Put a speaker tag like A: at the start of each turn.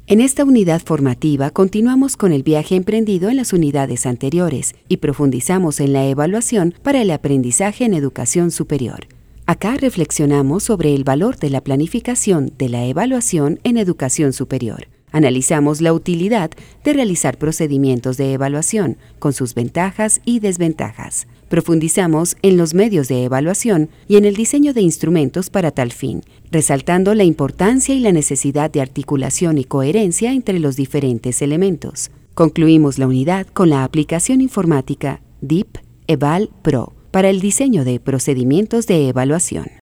A: En esta unidad formativa continuamos con el viaje emprendido en las unidades anteriores y profundizamos en la evaluación para el aprendizaje en educación superior. Acá reflexionamos sobre el valor de la planificación de la evaluación en educación superior. Analizamos la utilidad de realizar procedimientos de evaluación, con sus ventajas y desventajas. Profundizamos en los medios de evaluación y en el diseño de instrumentos para tal fin, resaltando la importancia y la necesidad de articulación y coherencia entre los diferentes elementos. Concluimos la unidad con la aplicación informática DIP Eval Pro para el diseño de procedimientos de evaluación.